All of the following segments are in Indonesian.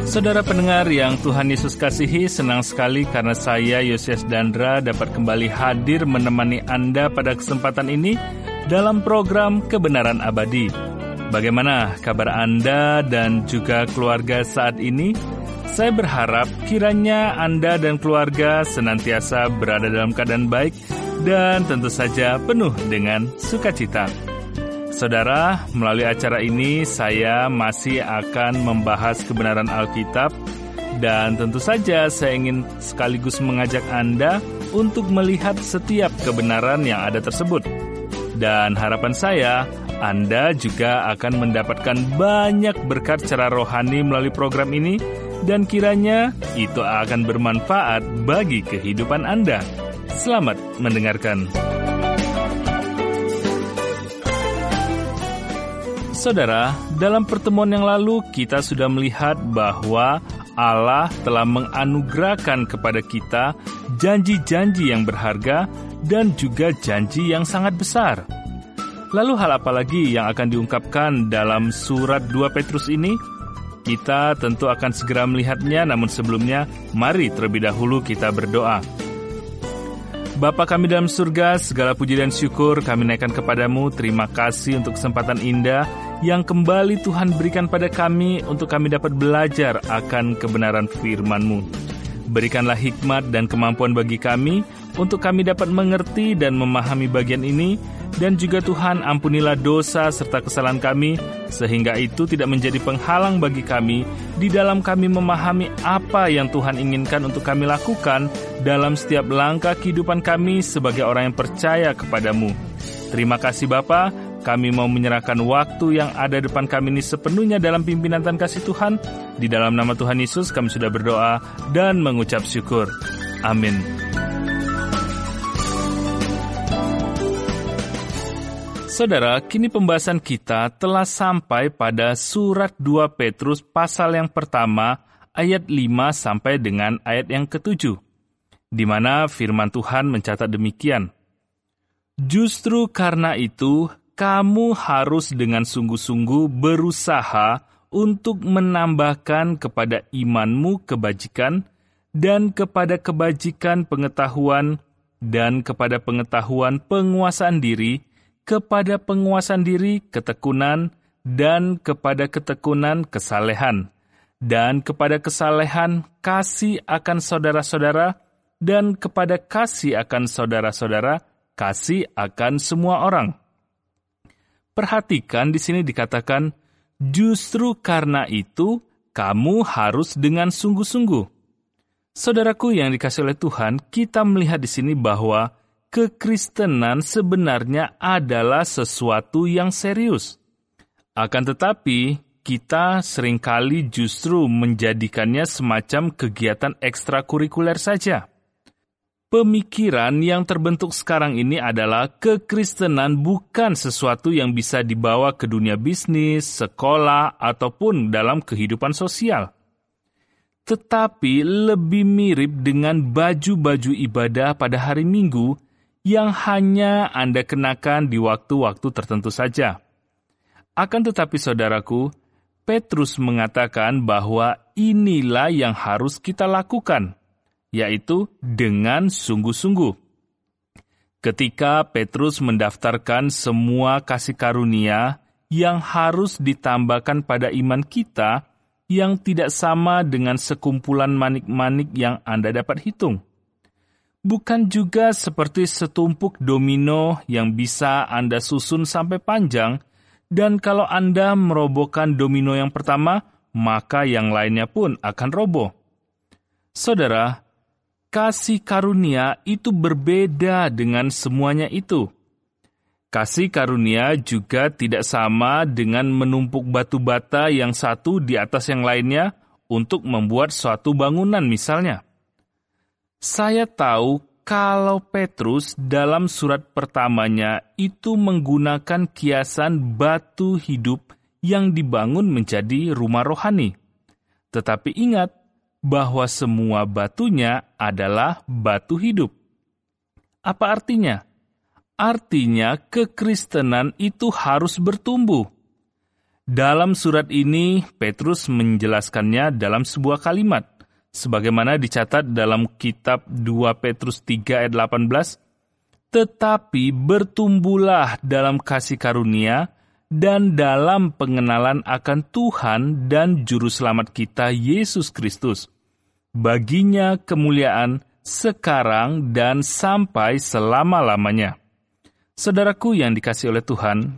Saudara pendengar yang Tuhan Yesus kasihi, senang sekali karena saya, Yosias Dandra, dapat kembali hadir menemani Anda pada kesempatan ini dalam program Kebenaran Abadi. Bagaimana kabar Anda dan juga keluarga saat ini? Saya berharap kiranya Anda dan keluarga senantiasa berada dalam keadaan baik dan tentu saja penuh dengan sukacita. Saudara, melalui acara ini saya masih akan membahas kebenaran Alkitab dan tentu saja saya ingin sekaligus mengajak Anda untuk melihat setiap kebenaran yang ada tersebut. Dan harapan saya, Anda juga akan mendapatkan banyak berkat secara rohani melalui program ini dan kiranya itu akan bermanfaat bagi kehidupan Anda. Selamat mendengarkan. Saudara, dalam pertemuan yang lalu kita sudah melihat bahwa Allah telah menganugerahkan kepada kita janji-janji yang berharga dan juga janji yang sangat besar. Lalu hal apa lagi yang akan diungkapkan dalam surat 2 Petrus ini? Kita tentu akan segera melihatnya, namun sebelumnya mari terlebih dahulu kita berdoa. Bapa kami dalam surga, segala puji dan syukur kami naikkan kepadamu. Terima kasih untuk kesempatan indah yang kembali Tuhan berikan pada kami untuk kami dapat belajar akan kebenaran firman-Mu. Berikanlah hikmat dan kemampuan bagi kami untuk kami dapat mengerti dan memahami bagian ini, dan juga Tuhan ampunilah dosa serta kesalahan kami, sehingga itu tidak menjadi penghalang bagi kami di dalam kami memahami apa yang Tuhan inginkan untuk kami lakukan dalam setiap langkah kehidupan kami sebagai orang yang percaya kepadamu. Terima kasih Bapa, kami mau menyerahkan waktu yang ada depan kami ini sepenuhnya dalam pimpinan dan kasih Tuhan. Di dalam nama Tuhan Yesus kami sudah berdoa dan mengucap syukur. Amin. Saudara, kini pembahasan kita telah sampai pada surat 2 Petrus pasal yang pertama, ayat 5 sampai dengan ayat yang ke-7, di mana firman Tuhan mencatat demikian. Justru karena itu, kamu harus dengan sungguh-sungguh berusaha untuk menambahkan kepada imanmu kebajikan, dan kepada kebajikan pengetahuan, dan kepada pengetahuan penguasaan diri, kepada penguasaan diri ketekunan, dan kepada ketekunan kesalehan, dan kepada kesalehan kasih akan saudara-saudara, dan kepada kasih akan saudara-saudara kasih akan semua orang. Perhatikan di sini dikatakan, justru karena itu kamu harus dengan sungguh-sungguh. Saudaraku yang dikasihi oleh Tuhan, kita melihat di sini bahwa kekristenan sebenarnya adalah sesuatu yang serius. Akan tetapi, kita seringkali justru menjadikannya semacam kegiatan ekstrakurikuler saja. Pemikiran yang terbentuk sekarang ini adalah kekristenan bukan sesuatu yang bisa dibawa ke dunia bisnis, sekolah, ataupun dalam kehidupan sosial. Tetapi lebih mirip dengan baju-baju ibadah pada hari Minggu yang hanya Anda kenakan di waktu-waktu tertentu saja. Akan tetapi saudaraku, Petrus mengatakan bahwa inilah yang harus kita lakukan, yaitu dengan sungguh-sungguh. Ketika Petrus mendaftarkan semua kasih karunia yang harus ditambahkan pada iman kita, yang tidak sama dengan sekumpulan manik-manik yang Anda dapat hitung. Bukan juga seperti setumpuk domino yang bisa Anda susun sampai panjang, dan kalau Anda merobohkan domino yang pertama, maka yang lainnya pun akan roboh. Saudara, kasih karunia itu berbeda dengan semuanya itu. Kasih karunia juga tidak sama dengan menumpuk batu bata yang satu di atas yang lainnya untuk membuat suatu bangunan misalnya. Saya tahu kalau Petrus dalam surat pertamanya itu menggunakan kiasan batu hidup yang dibangun menjadi rumah rohani. Tetapi ingat bahwa semua batunya adalah batu hidup. Apa artinya? Artinya kekristenan itu harus bertumbuh. Dalam surat ini, Petrus menjelaskannya dalam sebuah kalimat, sebagaimana dicatat dalam kitab 2 Petrus 3 ayat 18, tetapi bertumbuhlah dalam kasih karunia dan dalam pengenalan akan Tuhan dan Juru Selamat kita, Yesus Kristus. Baginya kemuliaan sekarang dan sampai selama-lamanya. Saudaraku yang dikasihi oleh Tuhan,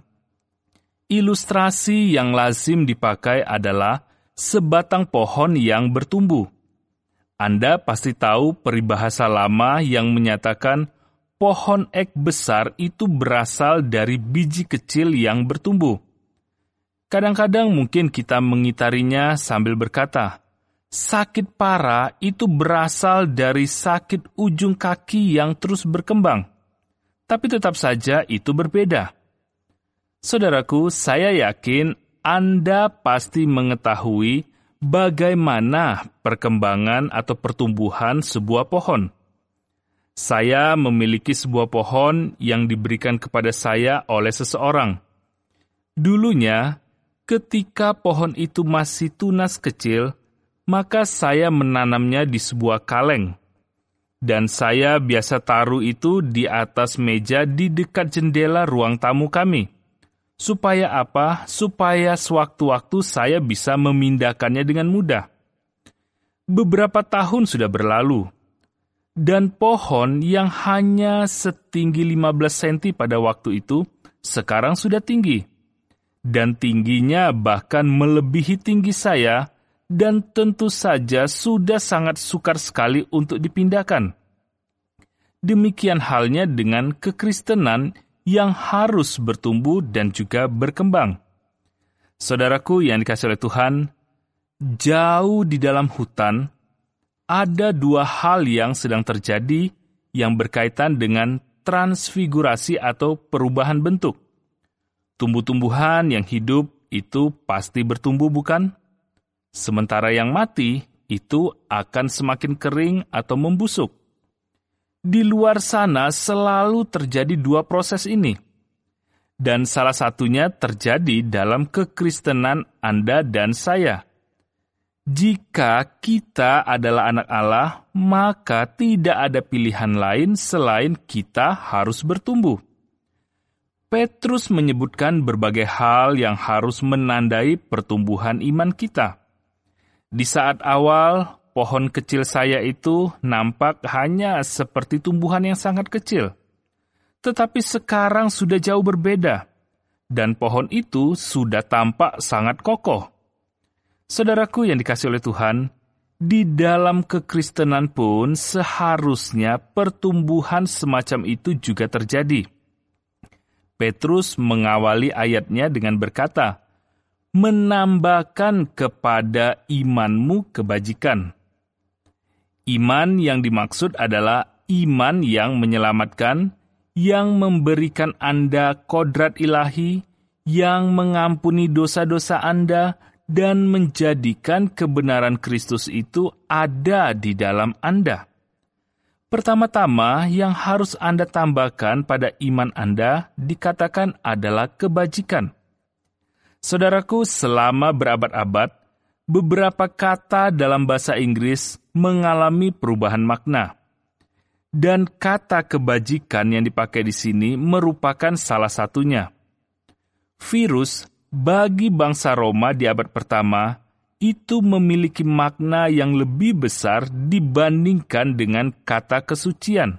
ilustrasi yang lazim dipakai adalah sebatang pohon yang bertumbuh. Anda pasti tahu peribahasa lama yang menyatakan pohon ek besar itu berasal dari biji kecil yang bertumbuh. Kadang-kadang mungkin kita mengitarinya sambil berkata, sakit parah itu berasal dari sakit ujung kaki yang terus berkembang. Tapi tetap saja itu berbeda. Saudaraku, saya yakin Anda pasti mengetahui bagaimana perkembangan atau pertumbuhan sebuah pohon. Saya memiliki sebuah pohon yang diberikan kepada saya oleh seseorang. Dulunya, ketika pohon itu masih tunas kecil, maka saya menanamnya di sebuah kaleng. Dan saya biasa taruh itu di atas meja di dekat jendela ruang tamu kami. Supaya apa? Supaya sewaktu-waktu saya bisa memindahkannya dengan mudah. Beberapa tahun sudah berlalu, dan pohon yang hanya setinggi 15 cm pada waktu itu, sekarang sudah tinggi. Dan tingginya bahkan melebihi tinggi saya, dan tentu saja sudah sangat sukar sekali untuk dipindahkan. Demikian halnya dengan kekristenan yang harus bertumbuh dan juga berkembang. Saudaraku yang dikasihi oleh Tuhan, jauh di dalam hutan, ada dua hal yang sedang terjadi yang berkaitan dengan transfigurasi atau perubahan bentuk. Tumbuh-tumbuhan yang hidup itu pasti bertumbuh, bukan? Sementara yang mati itu akan semakin kering atau membusuk. Di luar sana selalu terjadi dua proses ini. Dan salah satunya terjadi dalam kekristenan Anda dan saya. Jika kita adalah anak Allah, maka tidak ada pilihan lain selain kita harus bertumbuh. Petrus menyebutkan berbagai hal yang harus menandai pertumbuhan iman kita. Di saat awal, pohon kecil saya itu nampak hanya seperti tumbuhan yang sangat kecil. Tetapi sekarang sudah jauh berbeda, dan pohon itu sudah tampak sangat kokoh. Saudaraku yang dikasihi oleh Tuhan, di dalam kekristenan pun seharusnya pertumbuhan semacam itu juga terjadi. Petrus mengawali ayatnya dengan berkata, menambahkan kepada imanmu kebajikan. Iman yang dimaksud adalah iman yang menyelamatkan, yang memberikan Anda kodrat ilahi, yang mengampuni dosa-dosa Anda, dan menjadikan kebenaran Kristus itu ada di dalam Anda. Pertama-tama yang harus Anda tambahkan pada iman Anda dikatakan adalah kebajikan. Saudaraku, selama berabad-abad, beberapa kata dalam bahasa Inggris mengalami perubahan makna. Dan kata kebajikan yang dipakai di sini merupakan salah satunya. Virus bagi bangsa Roma di abad pertama itu memiliki makna yang lebih besar dibandingkan dengan kata kesucian.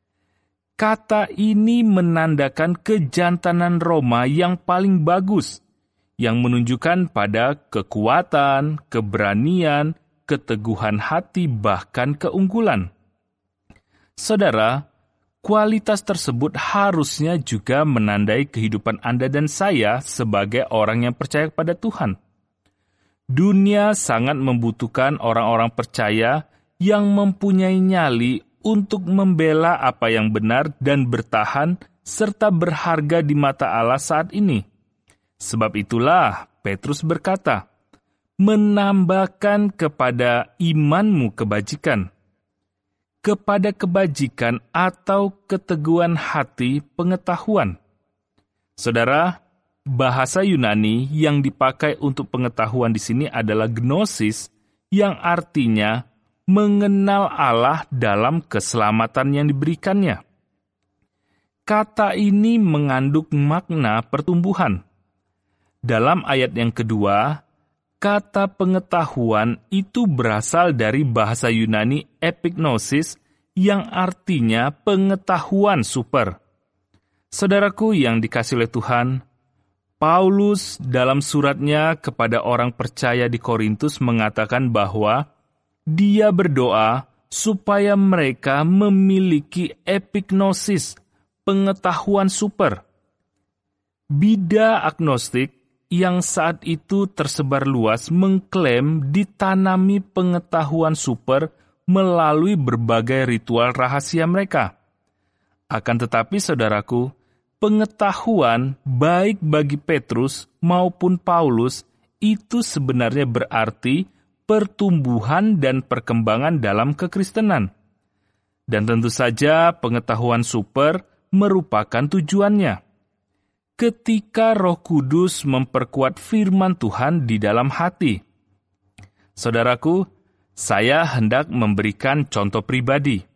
Kata ini menandakan kejantanan Roma yang paling bagus, yang menunjukkan pada kekuatan, keberanian, keteguhan hati, bahkan keunggulan. Saudara, kualitas tersebut harusnya juga menandai kehidupan Anda dan saya sebagai orang yang percaya kepada Tuhan. Dunia sangat membutuhkan orang-orang percaya yang mempunyai nyali untuk membela apa yang benar dan bertahan serta berharga di mata Allah saat ini. Sebab itulah Petrus berkata, menambahkan kepada imanmu kebajikan. Kepada kebajikan atau keteguhan hati pengetahuan. Saudara, bahasa Yunani yang dipakai untuk pengetahuan di sini adalah gnosis, yang artinya mengenal Allah dalam keselamatan yang diberikannya. Kata ini mengandung makna pertumbuhan. Dalam ayat yang kedua, kata pengetahuan itu berasal dari bahasa Yunani epignosis yang artinya pengetahuan super. Saudaraku yang dikasihi oleh Tuhan, Paulus dalam suratnya kepada orang percaya di Korintus mengatakan bahwa dia berdoa supaya mereka memiliki epignosis, pengetahuan super. Bida agnostik yang saat itu tersebar luas mengklaim ditanami pengetahuan super melalui berbagai ritual rahasia mereka. Akan tetapi, saudaraku, pengetahuan baik bagi Petrus maupun Paulus itu sebenarnya berarti pertumbuhan dan perkembangan dalam kekristenan. Dan tentu saja pengetahuan super merupakan tujuannya. Ketika Roh Kudus memperkuat firman Tuhan di dalam hati. Saudaraku, saya hendak memberikan contoh pribadi.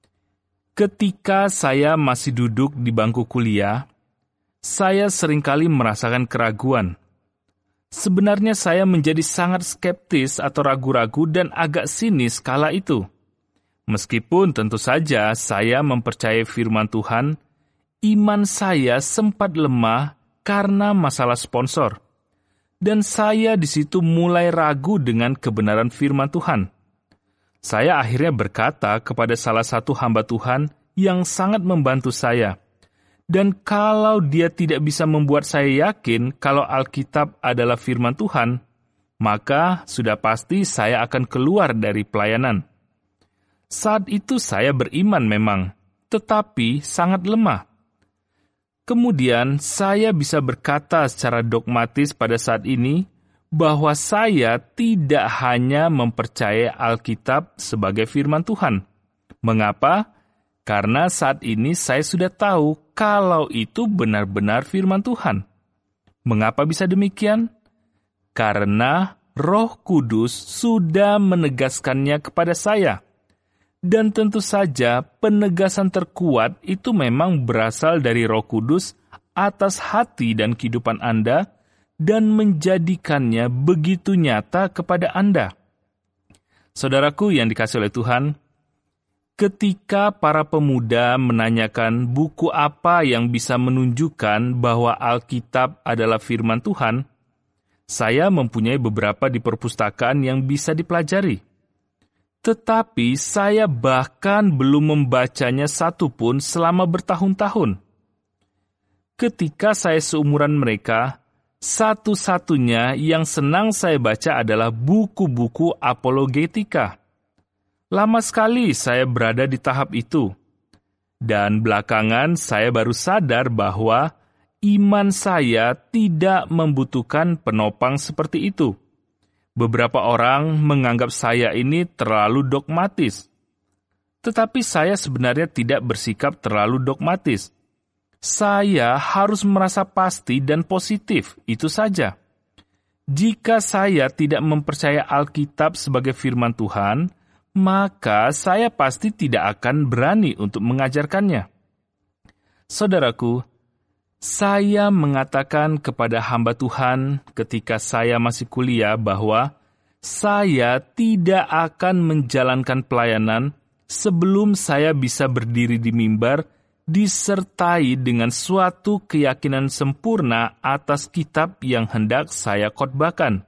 Ketika saya masih duduk di bangku kuliah, saya seringkali merasakan keraguan. Sebenarnya saya menjadi sangat skeptis atau ragu-ragu dan agak sinis kala itu. Meskipun tentu saja saya mempercayai firman Tuhan, iman saya sempat lemah karena masalah sponsor. Dan saya di situ mulai ragu dengan kebenaran firman Tuhan. Saya akhirnya berkata kepada salah satu hamba Tuhan yang sangat membantu saya. Dan kalau dia tidak bisa membuat saya yakin kalau Alkitab adalah firman Tuhan, maka sudah pasti saya akan keluar dari pelayanan. Saat itu saya beriman memang, tetapi sangat lemah. Kemudian saya bisa berkata secara dogmatis pada saat ini bahwa saya tidak hanya mempercayai Alkitab sebagai firman Tuhan. Mengapa? Karena saat ini saya sudah tahu kalau itu benar-benar firman Tuhan. Mengapa bisa demikian? Karena Roh Kudus sudah menegaskannya kepada saya. Dan tentu saja penegasan terkuat itu memang berasal dari Roh Kudus atas hati dan kehidupan Anda dan menjadikannya begitu nyata kepada Anda. Saudaraku yang dikasihi oleh Tuhan, ketika para pemuda menanyakan buku apa yang bisa menunjukkan bahwa Alkitab adalah firman Tuhan, saya mempunyai beberapa di perpustakaan yang bisa dipelajari. Tetapi saya bahkan belum membacanya satupun selama bertahun-tahun. Ketika saya seumuran mereka, satu-satunya yang senang saya baca adalah buku-buku apologetika. Lama sekali saya berada di tahap itu. Dan belakangan saya baru sadar bahwa iman saya tidak membutuhkan penopang seperti itu. Beberapa orang menganggap saya ini terlalu dogmatis. Tetapi saya sebenarnya tidak bersikap terlalu dogmatis. Saya harus merasa pasti dan positif, itu saja. Jika saya tidak mempercayai Alkitab sebagai firman Tuhan, maka saya pasti tidak akan berani untuk mengajarkannya. Saudaraku, saya mengatakan kepada hamba Tuhan ketika saya masih kuliah bahwa saya tidak akan menjalankan pelayanan sebelum saya bisa berdiri di mimbar disertai dengan suatu keyakinan sempurna atas kitab yang hendak saya khotbahkan.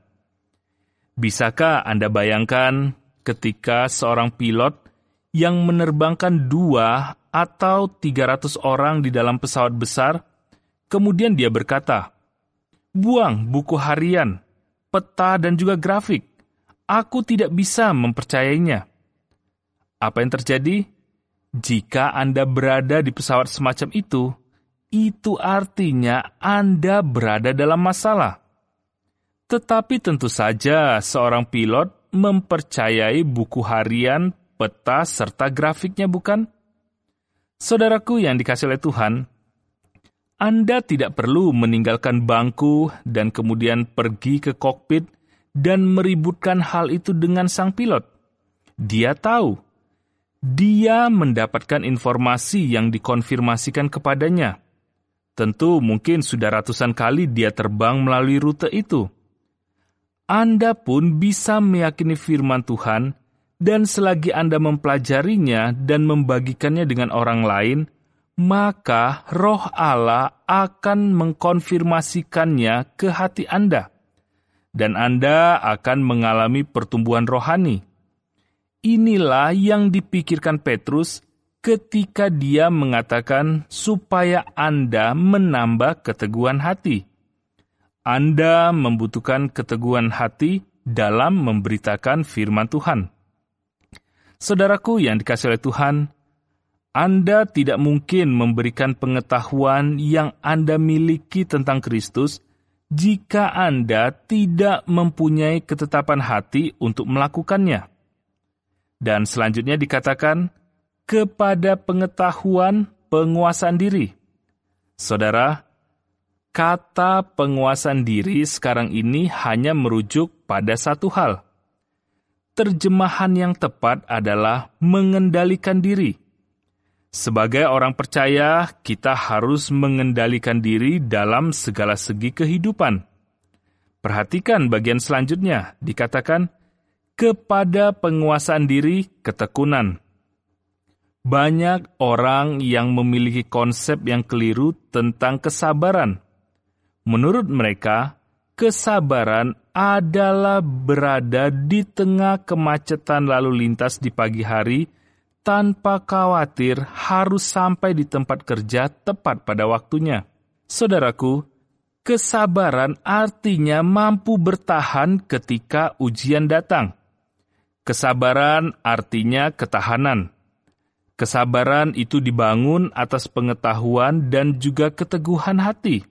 Bisakah Anda bayangkan ketika seorang pilot yang menerbangkan 2 atau 300 orang di dalam pesawat besar, kemudian dia berkata, "Buang buku harian, peta dan juga grafik. Aku tidak bisa mempercayainya." Apa yang terjadi? Jika Anda berada di pesawat semacam itu artinya Anda berada dalam masalah. Tetapi tentu saja seorang pilot mempercayai buku harian, peta, serta grafiknya, bukan? Saudaraku yang dikasihi oleh Tuhan, Anda tidak perlu meninggalkan bangku dan kemudian pergi ke kokpit dan meributkan hal itu dengan sang pilot. Dia tahu. Dia mendapatkan informasi yang dikonfirmasikan kepadanya. Tentu mungkin sudah ratusan kali dia terbang melalui rute itu. Anda pun bisa meyakini firman Tuhan, dan selagi Anda mempelajarinya dan membagikannya dengan orang lain, maka Roh Allah akan mengkonfirmasikannya ke hati Anda, dan Anda akan mengalami pertumbuhan rohani. Inilah yang dipikirkan Petrus ketika dia mengatakan supaya Anda menambah keteguhan hati. Anda membutuhkan keteguhan hati dalam memberitakan firman Tuhan. Saudaraku yang dikasihi oleh Tuhan, Anda tidak mungkin memberikan pengetahuan yang Anda miliki tentang Kristus jika Anda tidak mempunyai ketetapan hati untuk melakukannya. Dan selanjutnya dikatakan, kepada pengetahuan penguasaan diri. Saudara, kata penguasaan diri sekarang ini hanya merujuk pada satu hal. Terjemahan yang tepat adalah mengendalikan diri. Sebagai orang percaya, kita harus mengendalikan diri dalam segala segi kehidupan. Perhatikan bagian selanjutnya, dikatakan, kepada penguasaan diri ketekunan. Banyak orang yang memiliki konsep yang keliru tentang kesabaran. Menurut mereka, kesabaran adalah berada di tengah kemacetan lalu lintas di pagi hari tanpa khawatir harus sampai di tempat kerja tepat pada waktunya. Saudaraku, kesabaran artinya mampu bertahan ketika ujian datang. Kesabaran artinya ketahanan. Kesabaran itu dibangun atas pengetahuan dan juga keteguhan hati.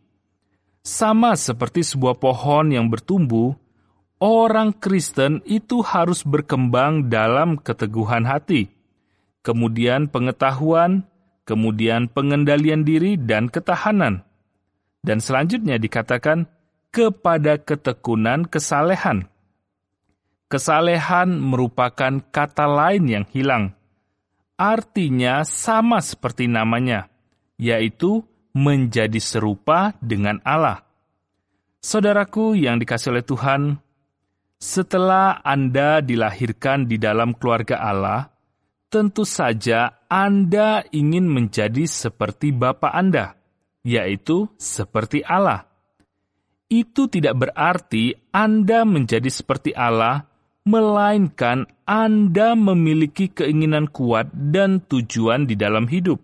Sama seperti sebuah pohon yang bertumbuh, orang Kristen itu harus berkembang dalam keteguhan hati, kemudian pengetahuan, kemudian pengendalian diri dan ketahanan. Dan selanjutnya dikatakan, kepada ketekunan kesalehan. Kesalehan merupakan kata lain yang hilang. Artinya sama seperti namanya, yaitu menjadi serupa dengan Allah. Saudaraku yang dikasihi oleh Tuhan, setelah Anda dilahirkan di dalam keluarga Allah, tentu saja Anda ingin menjadi seperti Bapa Anda, yaitu seperti Allah. Itu tidak berarti Anda menjadi seperti Allah, melainkan Anda memiliki keinginan kuat dan tujuan di dalam hidup.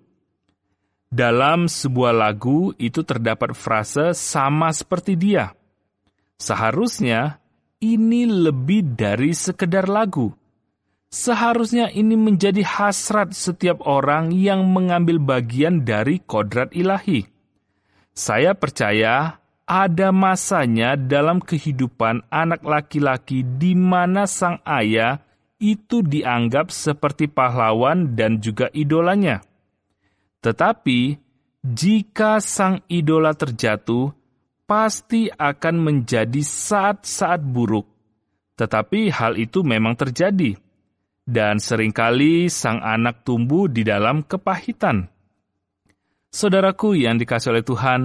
Dalam sebuah lagu itu terdapat frase sama seperti dia. Seharusnya ini lebih dari sekedar lagu. Seharusnya ini menjadi hasrat setiap orang yang mengambil bagian dari kodrat ilahi. Saya percaya ada masanya dalam kehidupan anak laki-laki di mana sang ayah itu dianggap seperti pahlawan dan juga idolanya. Tetapi, jika sang idola terjatuh, pasti akan menjadi saat-saat buruk. Tetapi hal itu memang terjadi. Dan seringkali sang anak tumbuh di dalam kepahitan. Saudaraku yang dikasihi oleh Tuhan,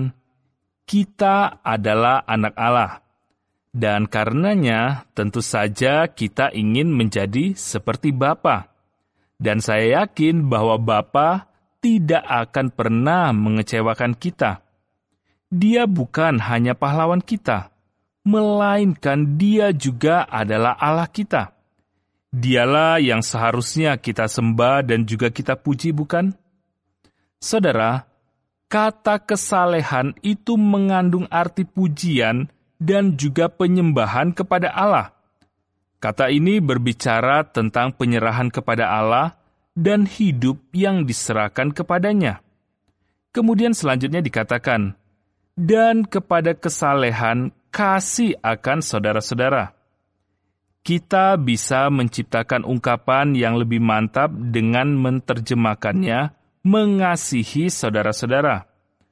kita adalah anak Allah. Dan karenanya tentu saja kita ingin menjadi seperti Bapa. Dan saya yakin bahwa Bapa tidak akan pernah mengecewakan kita. Dia bukan hanya pahlawan kita, melainkan Dia juga adalah Allah kita. Dialah yang seharusnya kita sembah dan juga kita puji, bukan? Saudara, kata kesalehan itu mengandung arti pujian dan juga penyembahan kepada Allah. Kata ini berbicara tentang penyerahan kepada Allah dan hidup yang diserahkan kepadanya. Kemudian selanjutnya dikatakan, dan kepada kesalehan kasih akan saudara-saudara. Kita bisa menciptakan ungkapan yang lebih mantap dengan menerjemahkannya mengasihi saudara-saudara.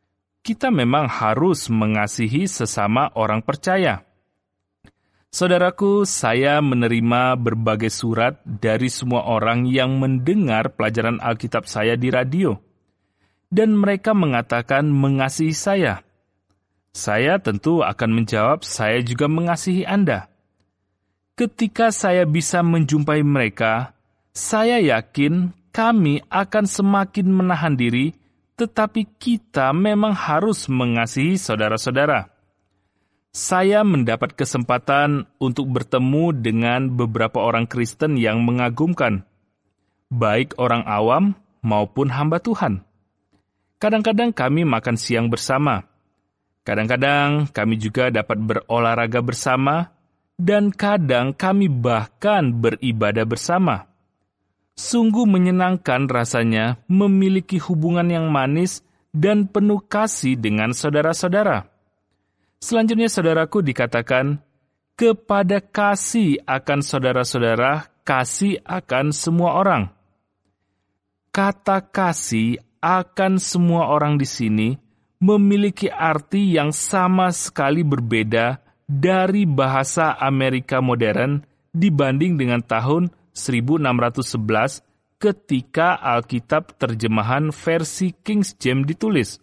kita memang harus mengasihi sesama orang percaya. Saudaraku, saya menerima berbagai surat dari semua orang yang mendengar pelajaran Alkitab saya di radio. Dan mereka mengatakan mengasihi saya. Saya tentu akan menjawab, saya juga mengasihi Anda. Ketika saya bisa menjumpai mereka, saya yakin kami akan semakin menahan diri, tetapi kita memang harus mengasihi saudara-saudara. Saya mendapat kesempatan untuk bertemu dengan beberapa orang Kristen yang mengagumkan, baik orang awam maupun hamba Tuhan. Kadang-kadang kami makan siang bersama. Kadang-kadang kami juga dapat berolahraga bersama, dan kadang kami bahkan beribadah bersama. Sungguh menyenangkan rasanya memiliki hubungan yang manis dan penuh kasih dengan saudara-saudara. Selanjutnya, saudaraku, dikatakan, kepada kasih akan saudara-saudara, kasih akan semua orang. Kata kasih akan semua orang di sini memiliki arti yang sama sekali berbeda dari bahasa Amerika modern dibanding dengan tahun 1611 ketika Alkitab terjemahan versi King James ditulis.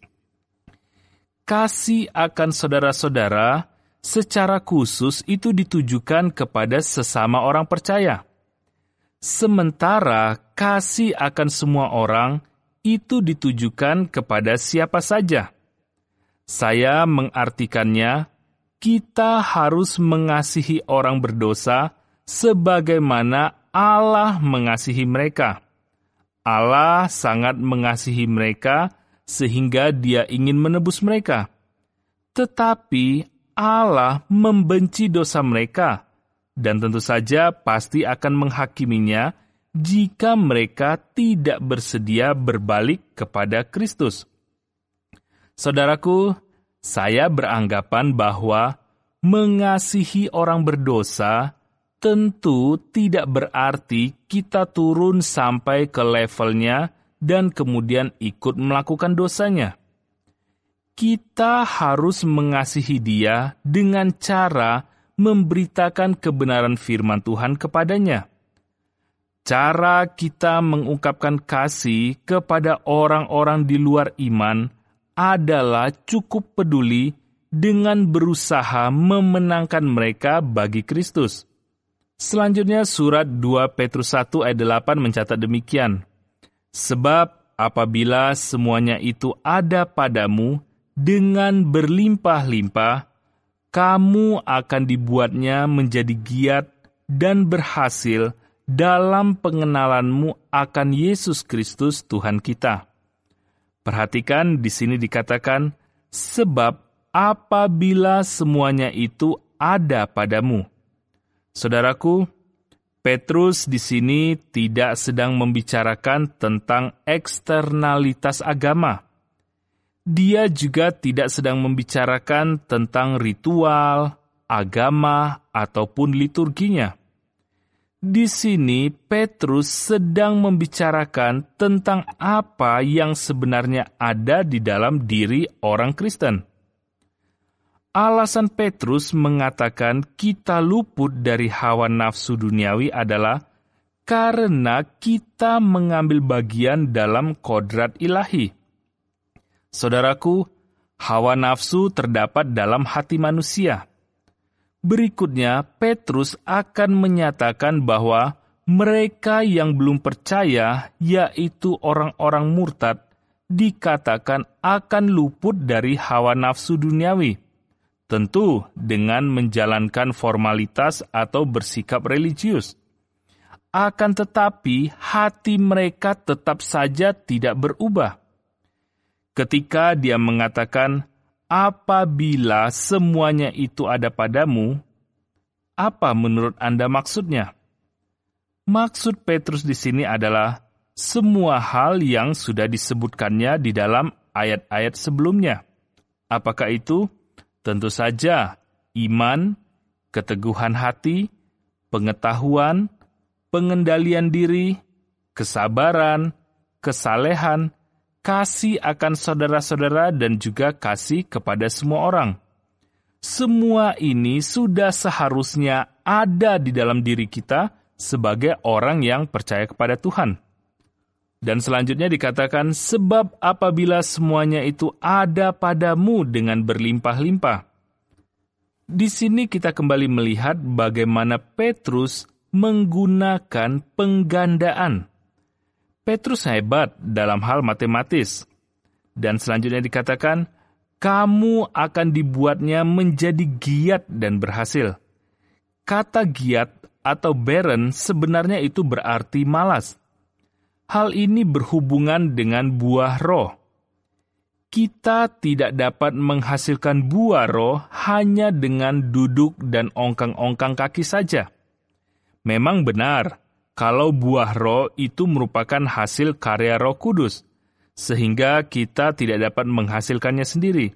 Kasih akan saudara-saudara secara khusus itu ditujukan kepada sesama orang percaya. Sementara kasih akan semua orang itu ditujukan kepada siapa saja. Saya mengartikannya, kita harus mengasihi orang berdosa sebagaimana Allah mengasihi mereka. Allah sangat mengasihi mereka sehingga Dia ingin menebus mereka. Tetapi Allah membenci dosa mereka, dan tentu saja pasti akan menghakiminya jika mereka tidak bersedia berbalik kepada Kristus. Saudaraku, saya beranggapan bahwa mengasihi orang berdosa tentu tidak berarti kita turun sampai ke levelnya dan kemudian ikut melakukan dosanya. Kita harus mengasihi dia dengan cara memberitakan kebenaran firman Tuhan kepadanya. Cara kita mengungkapkan kasih kepada orang-orang di luar iman adalah cukup peduli dengan berusaha memenangkan mereka bagi Kristus. Selanjutnya surat 2 Petrus 1 ayat 8 mencatat demikian. Sebab apabila semuanya itu ada padamu dengan berlimpah-limpah, kamu akan dibuatnya menjadi giat dan berhasil dalam pengenalanmu akan Yesus Kristus Tuhan kita. Perhatikan di sini dikatakan, sebab apabila semuanya itu ada padamu. Saudaraku, Petrus di sini tidak sedang membicarakan tentang eksternalitas agama. Dia juga tidak sedang membicarakan tentang ritual, agama, ataupun liturginya. Di sini Petrus sedang membicarakan tentang apa yang sebenarnya ada di dalam diri orang Kristen. Alasan Petrus mengatakan kita luput dari hawa nafsu duniawi adalah karena kita mengambil bagian dalam kodrat ilahi. Saudaraku, hawa nafsu terdapat dalam hati manusia. Berikutnya, Petrus akan menyatakan bahwa mereka yang belum percaya, yaitu orang-orang murtad, dikatakan akan luput dari hawa nafsu duniawi. Tentu dengan menjalankan formalitas atau bersikap religius. Akan tetapi, hati mereka tetap saja tidak berubah. Ketika dia mengatakan, apabila semuanya itu ada padamu, apa menurut Anda maksudnya? Maksud Petrus di sini adalah semua hal yang sudah disebutkannya di dalam ayat-ayat sebelumnya. Apakah itu? Tentu saja iman, keteguhan hati, pengetahuan, pengendalian diri, kesabaran, kesalehan, kasih akan saudara-saudara, dan juga kasih kepada semua orang. Semua ini sudah seharusnya ada di dalam diri kita sebagai orang yang percaya kepada Tuhan. Dan selanjutnya dikatakan, sebab apabila semuanya itu ada padamu dengan berlimpah-limpah. Di sini kita kembali melihat bagaimana Petrus menggunakan penggandaan. Petrus hebat dalam hal matematis. Dan selanjutnya dikatakan, kamu akan dibuatnya menjadi giat dan berhasil. Kata giat atau barren sebenarnya itu berarti malas. Hal ini berhubungan dengan buah roh. Kita tidak dapat menghasilkan buah roh hanya dengan duduk dan ongkang-ongkang kaki saja. Memang benar, kalau buah roh itu merupakan hasil karya Roh Kudus, sehingga kita tidak dapat menghasilkannya sendiri.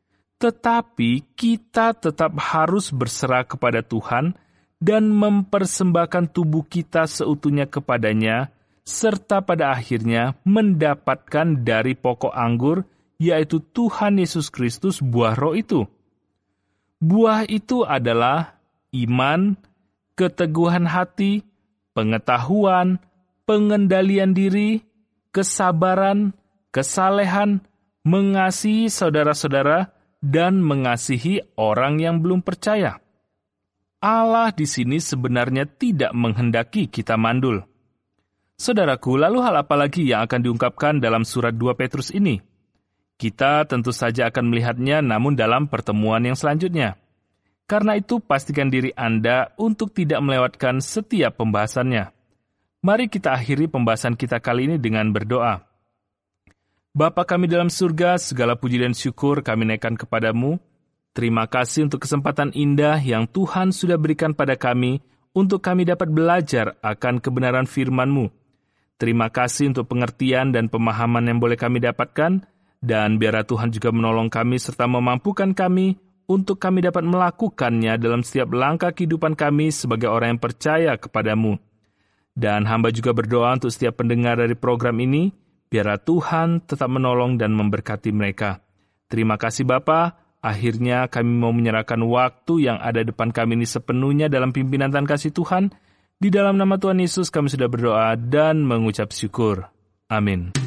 Tetapi kita tetap harus berserah kepada Tuhan dan mempersembahkan tubuh kita seutuhnya kepadanya, serta pada akhirnya mendapatkan dari pokok anggur, yaitu Tuhan Yesus Kristus, buah roh itu. Buah itu adalah iman, keteguhan hati, pengetahuan, pengendalian diri, kesabaran, kesalehan, mengasihi saudara-saudara, dan mengasihi orang yang belum percaya. Allah di sini sebenarnya tidak menghendaki kita mandul. Saudaraku, lalu hal apa lagi yang akan diungkapkan dalam surat 2 Petrus ini? Kita tentu saja akan melihatnya, namun dalam pertemuan yang selanjutnya. Karena itu, pastikan diri Anda untuk tidak melewatkan setiap pembahasannya. Mari kita akhiri pembahasan kita kali ini dengan berdoa. Bapa kami dalam surga, segala puji dan syukur kami naikkan kepadamu. Terima kasih untuk kesempatan indah yang Tuhan sudah berikan pada kami, untuk kami dapat belajar akan kebenaran firman-Mu. Terima kasih untuk pengertian dan pemahaman yang boleh kami dapatkan, dan biarlah Tuhan juga menolong kami serta memampukan kami untuk kami dapat melakukannya dalam setiap langkah kehidupan kami sebagai orang yang percaya kepadamu. Dan hamba juga berdoa untuk setiap pendengar dari program ini, biarlah Tuhan tetap menolong dan memberkati mereka. Terima kasih Bapa. Akhirnya kami mau menyerahkan waktu yang ada depan kami ini sepenuhnya dalam pimpinan dan kasih Tuhan. Di dalam nama Tuhan Yesus kami sudah berdoa dan mengucap syukur. Amin.